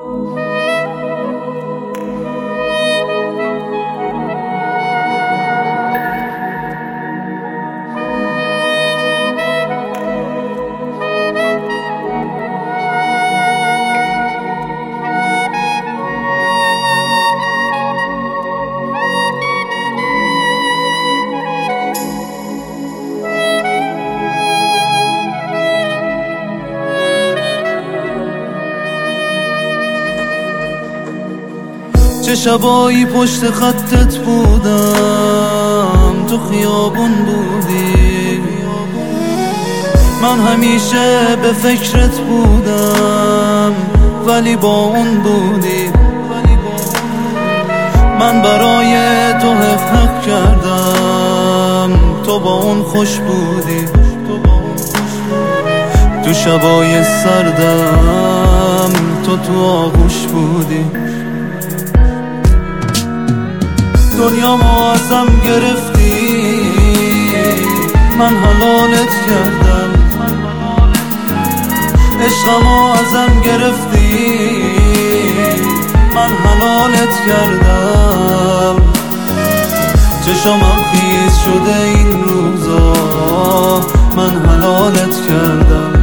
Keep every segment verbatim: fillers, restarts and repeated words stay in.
چه شبایی پشت خطت بودم، تو خیابون بودی، من همیشه به فکرت بودم ولی با اون بودی. من برای تو حق حق کردم، تو با اون خوش بودی. تو شبای سردم تو تو آغوش بودی. دنیامو ازم گرفتی، من حلالت کردم. عشقمو ازم گرفتی، من حلالت کردم. چشمم خیس شده این روزا، من حلالت کردم.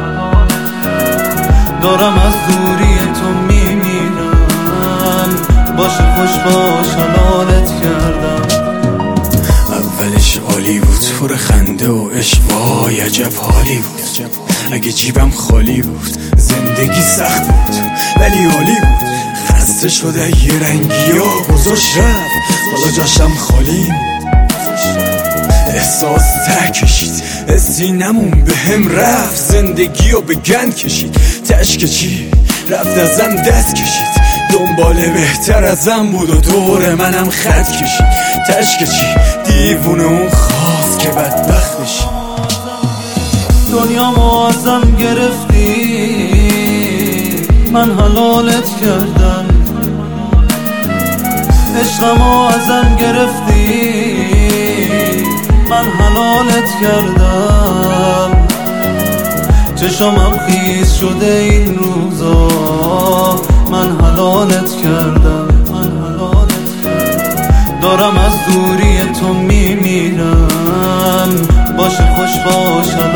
دارم از دوری تو میمیرم، باشه خوش باش حلالت کردم. اولش عالی بود، پر خنده و عشق، وای عجب حالی بود. اگه جیبم خالی بود زندگی سخت بود ولی عالی بود. خسته شده یه رنگی ها گذاشت رفت، حالا جاشم خالی. احساس ته کشید، سینمون به هم رفت، زندگی رو به گند کشید. تشک چی رفت ازم دست کشید، دنبال بهتر ازم بود و دور منم خط کشید. تشک چی دیوونه اون خواست که بدبخت بشی. دنیامو ازم گرفتی، من حلالت کردم. عشقمو ازم گرفتی، من حلالت کردم. چشمم خیس شده این روزا، من حلالت کردم. دارم از دوری تو میمیرم، باشه خوش باش